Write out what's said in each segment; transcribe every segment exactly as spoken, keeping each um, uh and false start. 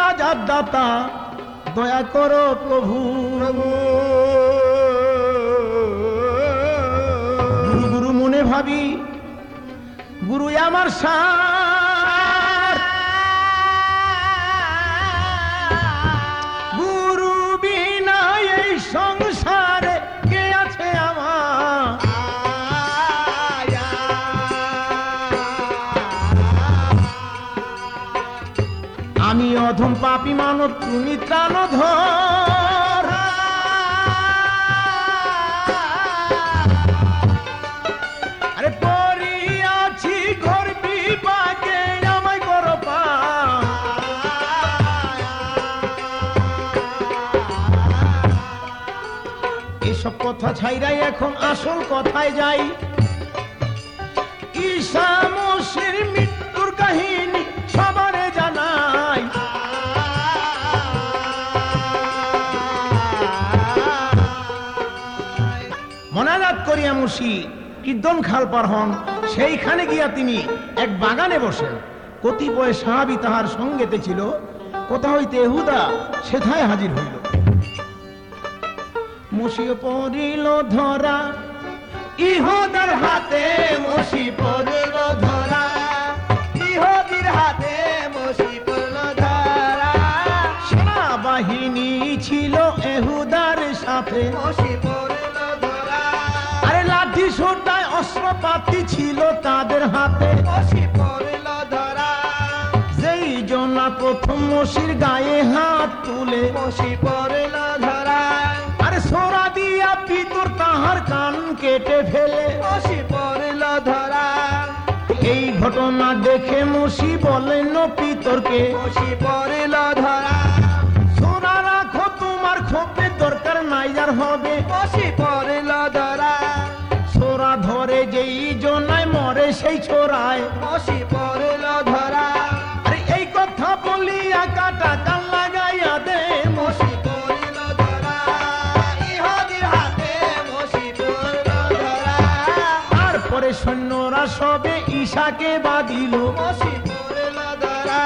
রাজার দাতা দয়া করো প্রভু। গুরু গুরু মনে ভাবি গুরু আমার সার, গুরু বিনা এই সংসারে কে আছে আমার? আমি অধম পাপী মানব, তুমি ত্রাণধর। আরে পড়িয়াছি ঘর বিপাকে, আমায় করো পার। এসব কথা ছাইরাই এখন আসল কথায় যাই। ঈসা মসির মৃত্যুর কাহিনী সবারে জানাই। মনাজাত করিয়া মুসি কীর্তন খাল পার হন, সেইখানে গিয়া তিনি এক বাগানে বসেন। কতিপয় সাহাবী তাহার সঙ্গেতে ছিল। কোথা হইতে এহুদা সেথায় হাজির হইল। মুসিও পড়িল ধরা ইহুদার হাতে, মুসি পড়িল ধরা ইহুদির হাতে, মুসি পড়িল ধরা। সেনাবাহিনী ছিল এহুদার সাথে, মুসি পড়িল ধরা। আরে লাঠি সোটায় অস্ত্রপাতি ছিল তাদের হাতে, মুসি পড়িল ধরা। যেই জনা প্রথম মুসির গায়ে হাত তুলে, মুসি পড়িল ধরা। আরে সোরা দিয়া পিতর তাহার কান কেটে ফেলে, মুসি পড়িল ধরা। এই ঘটনা দেখে মুসি বলেন পিতরকে, মুসি পড়িল ধরা। সোরা রাখো তোমার খোপে, দরকার নাই আর হবে, মুসি পড়িল ধরা। সোরা ধরে যেই জনায় মরে সেই ছোড়ায়, মুসি পড়িল ধরা। আরে এই কথা বলিয়া কাটা কান লাগাইয়া দে, মুসি পড়িল ধরা। ইহুদির হাতে, মুসি পড়িল ধরা। তারপরে সৈন্যরা সবে ঈশাকে বাঁধিল, মুসি পড়িল ধরা।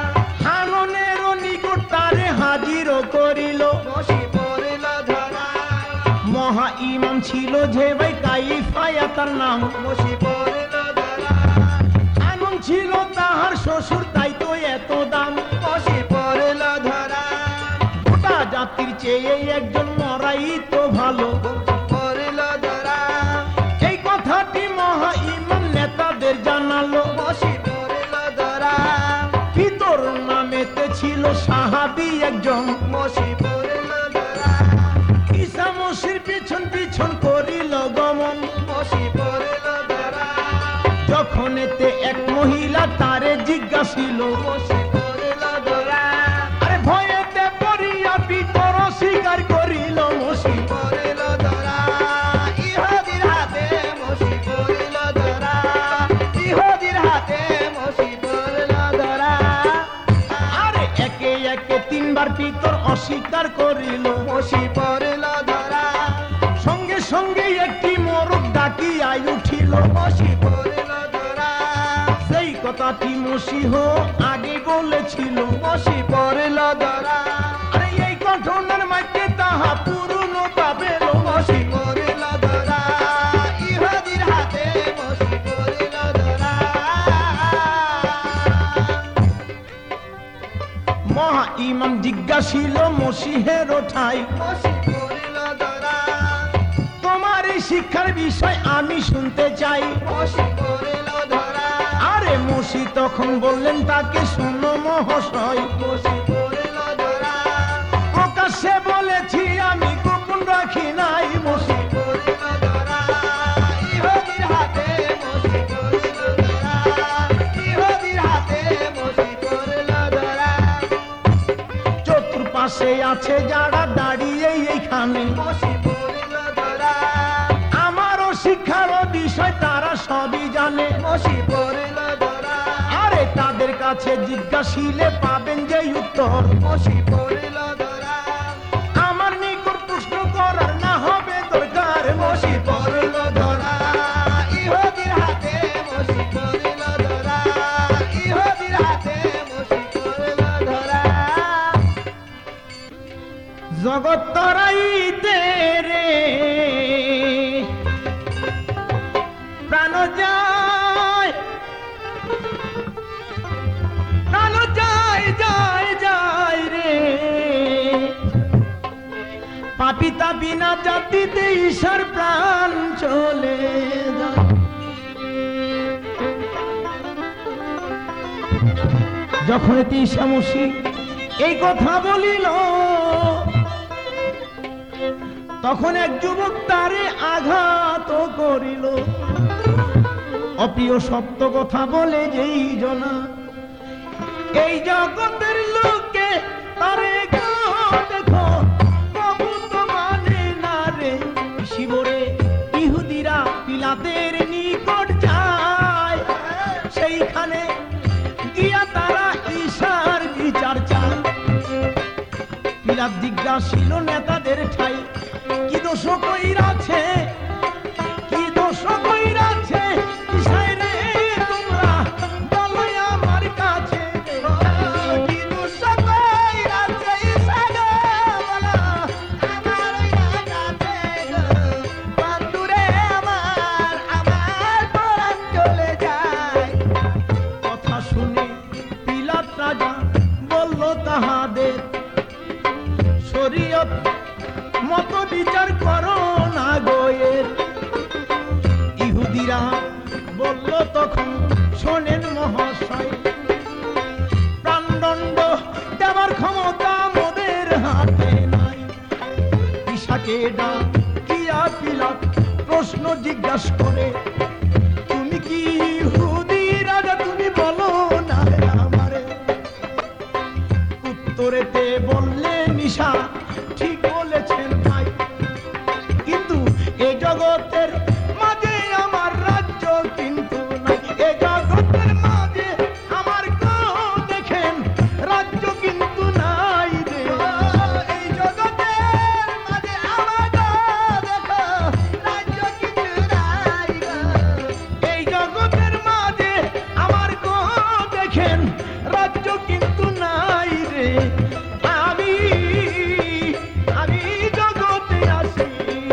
হাননের নিকট তারে হাজির করিল, মুসি পড়িল ধরা। মহা ইমাম ছিল যে ভাই কাইফা তার নাম, মুসি পড়িল ধরা। হানন ছিল তাহার শ্বশুর, তাই তো এত দাম, মুসি পড়িল ধরা। গোটা জাতির চেয়ে একজন মরাই তো ভালো, পড়িল ধরা। এই কথাটি মহা ইমাম নেতাদের জানালো, মুসি পড়িল ধরা। পিতর নামেতে ছিল সাহাবী একজন, মুসি পড়িল ধরা। ঈসা মসির পিছন পিছন করিল গমন, মুসি পড়িল ধরা। যখন এতে এক মহিলা তারে জিজ্ঞাসিল, মুসি পড়িল ধরা। আরে ভয়েতে পড়িয়া পিতর স্বীকার করিল, মুসি পড়িল ধরা। ইহুদির হাতে, মুসি পড়িল ধরা। ইহুদির হাতে, মুসি পড়িল ধরা। আরে একে একে তিনবার পিতর অস্বীকার করিল, মুসি পড়িল ধরা। সঙ্গে সঙ্গে একটি মোরগ ডাকিয়াই উঠিল, মুসি পড়িল ধরা। সেই কথাটি মসিহ আগে বলেছিল, মুসি পড়িল ধরা। আরে এই ঘটনার মধ্যে তাহা পূর্ণতা পেল, মুসি পড়িল ধরা। ইহুদির হাতে, মুসি পড়িল ধরা। মহা ইমাম জিজ্ঞাসিল মসিহের ঠাই, মুসি পড়িল ধরা। তোমার এই শিক্ষার বিষয় আমি শুনতে চাই, মুসি পড়িল ধরা। আরে মুসি তখন বললেন তাকে, শোনো মহাশয়, মুসি পড়িল ধরা। প্রকাশ্যে বলেছি আমি, গোপন রাখি নাই, মুসি পড়িল ধরা। ইহুদির হাতে, মুসি পড়িল ধরা। ইহুদির হাতে, মুসি পড়িল ধরা। চতুর্পাশে আছে যারা দাঁড়িয়ে এইখানে, মুসি পড়িল ধরা। আমারও শিক্ষার বিষয় তারা সবই জানে, মুসি পড়িল ধরা। আরে তাদের কাছে জিজ্ঞাসিলে পাবেন যে উত্তর, মুসি পড়িল ধরা। আমার নিকট প্রশ্ন করার না হবে দরকার, মুসি পড়িল ধরা। ইহুদির হাতে, মুসি পড়িল ধরা। ইহুদির হাতে, মুসি পড়িল ধরা। জগৎ তরাইতে রে প্রাণ যায় প্রাণ যায় যায় যায় রে পাপী তাপী না জাতিতে ঈশ্বর প্রাণ চলে যায়। যখন ঈশামশি এই কথা বলিল তখন এক যুবক তারে আঘাত করিল। অপ্রিয় সত্য কথা বলে যেই জনা এই জগতের লোকে তারে দেখো প্রভু তো মানে না রে। শিবরে ইহুদিরা পিলাতের নিকট যায় সেইখানে গিয়া তারা ঈশার বিচার চায়। পিলাত জিজ্ঞাসিল নেতাদের ঠাই কি দোষ কইরাছে কি দোষ কইরাছে ঈশায় রে তোমরা বলো আমার কাছে কি দোষ কইরাছে ঈশায় রে বলো আমার কাছে বন্ধুরে আমার আমার প্রাণ চলে যায়। কথা শুনে পিলাত রাজা বলল তাহাদের শরীয়ত মত বিচার করো না গোয়ের। ইহুদিরা বলল তখন শোনেন মহাশয় প্রাণদণ্ড দেবার ক্ষমতা মোদের হাতে নাই। ঈশাকে ডাকিয়া পিলাত প্রশ্ন জিজ্ঞাসা করে তুমি কি ইহুদি রাজা তুমি বলো না আমারে। উত্তরেতে বললেন ঈশা ঠিক বলেছেন ভাই কিন্তু এই জগতের মাঝে আমার রাজ্য কিন্তু নাই। এই জগতের মাঝে আমার কেউ দেখেন রাজ্য কিন্তু নাই রে। এই জগতের মাঝে আমার দেখো রাজ্য কিন্তু নাই। এই জগতের মাঝে আমার কেউ দেখেন রাজ্য কিন্তু নাই রে। আমি আমি জগতে আসি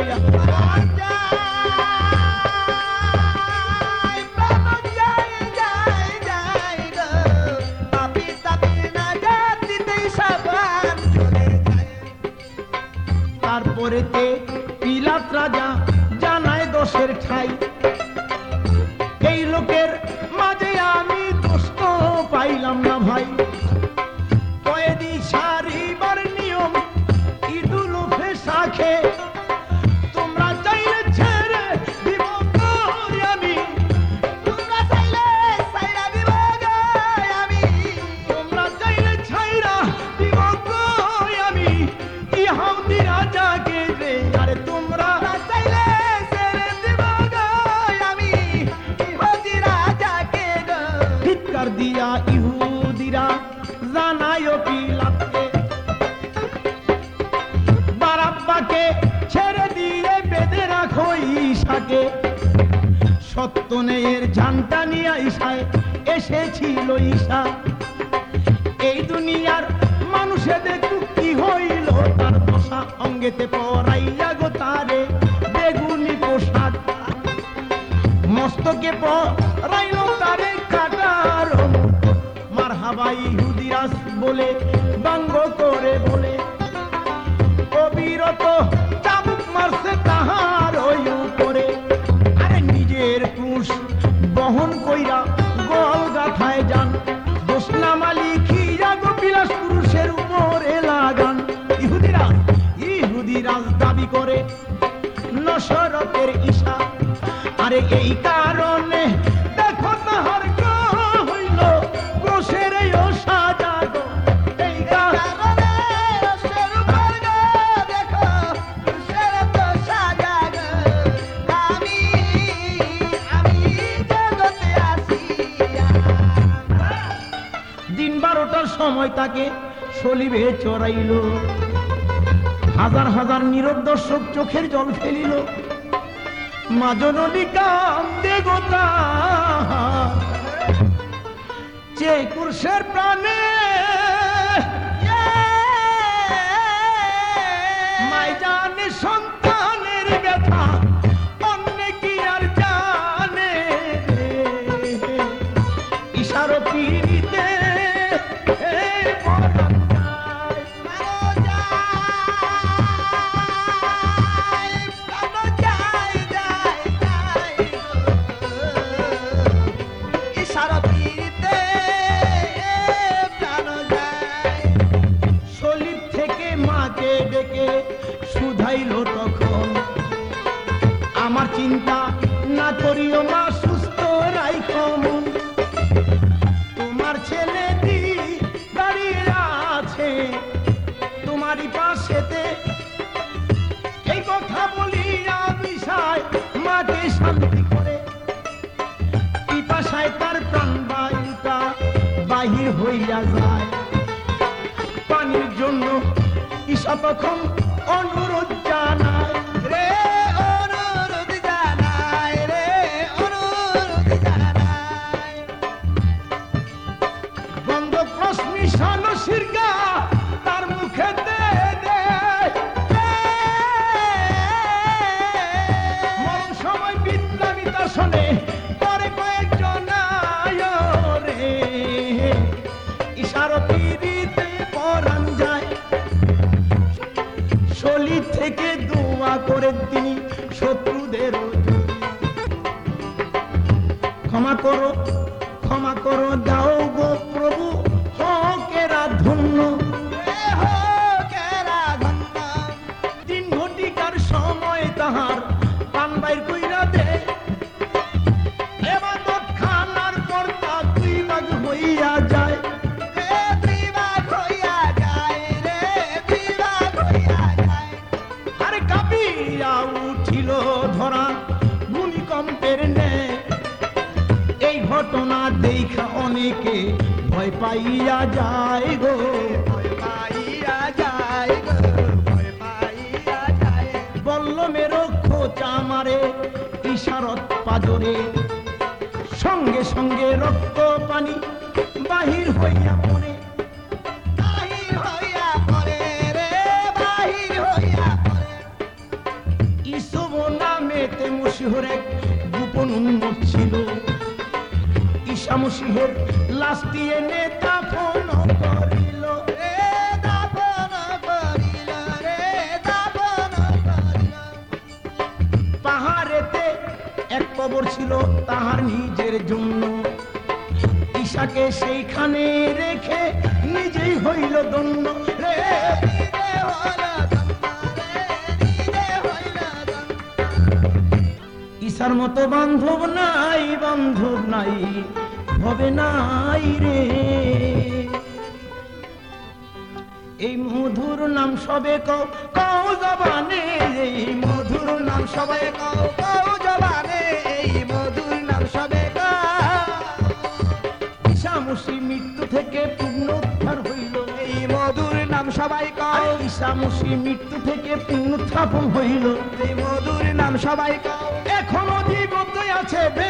তারপরেতে পিলাত রাজা জানায় দোষের ঠাই এই লোকের মাঝে আমি দোষ তো পাইলাম না ভাই। কয়েদি সারিবার নিয়ম ঈদুল ফেসাখে তোমরা চাইলে ছেড়ে দিব আমি তোমরা চাইলে ছাইরা দিব আমি তোমরা চাইলে ছাইরা দিব আমি ইহুদি রাজাকে রে। আরে তোমরা চাইলে ছেড়ে দিব আমি ইহুদি রাজাকে ধিক্কার দিয়া ইহুদিরা জানায় পিলাতকে বারাব্বাকে ছেড়ে দিয়ে বেঁধে রাখো ঈশাকে। সত্যনের ঝান্টা নিয়ে ঈশায় এসেছিল ঈশা এই দুনিয়ার মানুষেদের কি হইল তার দশা অঙ্গেতে পরাইয়া গো তারে বেগুনি পোশাক মস্তকে পরাইল তারে কাটার মারহাবা ইহুদিরাস বলে ব্যঙ্গ করে বলে অবিরত চাবুক মারছে তাহার ওই উপরে। আরে নিজের ক্রুশ বহন কইরা গল গাথায় যান দোষ নামা লিখিয়া গো বিলাস পুরুষের উপরে লাগান। ইহুদিরা ইহুদিরাজ দাবি করে নসরতের ঈশা। আরে এই কারণে দেখো তাহার হইল ক্রোশের সাজা গো এই কারণে দেখো ক্রোশের সাজা গো আমি আমি জগতে আসিয়া। দিন বারোটার সময় তাকে সলিবে চড়াইল হাজার হাজার নীরব দর্শক চোখের জল ফেলিল। মা জননী কান্দে গোতা যে কুরশের প্রাণে জানে সন্তানের ব্যথা, অন্য কি আর জানে ইশারো পিড়িতে পরাণ যায়, প্রাণ যায়, যায়, যায়, ইশারো পিড়িতে প্রাণ যায়। শরীর থেকে মাকে ডেকে শুধাইল তখন, আমার চিন্তা না করিও মা, সুস্থ রাইখো মন। তোমার ছেলেটি দাঁড়িয়ে আছে তোমারই পাশেতে, এই কথা বলিয়া বিষায় মাকে শান্তি করে। পিপাসায় তার প্রাণ বায়ুটা বাহির হইয়া যায়, পানির জন্য ঈশা তখন অনুরোধ জানায়, রে অনুরোধ জানায়, রে অনুরোধ জানায়। বন্ধ প্রশ্নি সানসির গা তার মুখেতে দেয়, মরণ সময় বিদ্যামিতা শোনে পরে কয়েকজন রে ইশারো পিড়িতে পরাণ যায়। শরীর থেকে দোয়া করে তিনি শত্রুদের, ক্ষমা করো ক্ষমা করো দাও গো প্রভু, হকেরা ধন্য, হকেরা ধন্য। তিন ঘটিকার সময় তাহার পান বাইর কইরা দে, এবার খানার পর তা দুই ভাগ হইয়া যায়, দুই ভাগ হইয়া যায়, রে দুই ভাগ হইয়া যায়। আর কাঁপিয়া উঠিল ধরা ভূমিকম্পের ন্যায়, এই ঘটনা দেখা অনেকে ভয় পাইয়া যায় গো, ভয় পাইয়া যায় গো, ভয় পাইয়া যায়। বল্লমের খোঁচা মারে ইশারত পাজরে, সঙ্গে সঙ্গে রক্ত পানি বাহির হইয়া পড়ে, বাহির হইয়া পড়ে, রে বাহির হইয়া পড়ে। ইসুব নামেতে মশহুর এক গোপন উন্মত ছিল, ঈশা মসীহের লাশটি এনে দাফন করিল, রে দাফন করিল, রে দাফন করিল। পাহাড়েতে এক কবর ছিল তাহার নিজের জন্য, ঈশাকে সেইখানে রেখে নিজেই হইল ধন্য, রে নিজে হইল ধন্য, রে নিজে হইল ধন্য। ঈশার মতো বান্ধব নাই, বান্ধব নাই হবে নাই রে। এই মধুর নাম সবে কও কও জবানে, এই মধুর নাম সবে কও কও জবানে, এই মধুর নাম সবে কও। ঈশা মসীহ মৃত্যু থেকে পূর্ণ উদ্ধার হইল, এই মধুর নাম সবাই কও। ঈশা মসীহ মৃত্যু থেকে পূর্ণ উত্থাপন হইল, এই মধুর নাম সবাই কও। এখনো জীবত আছে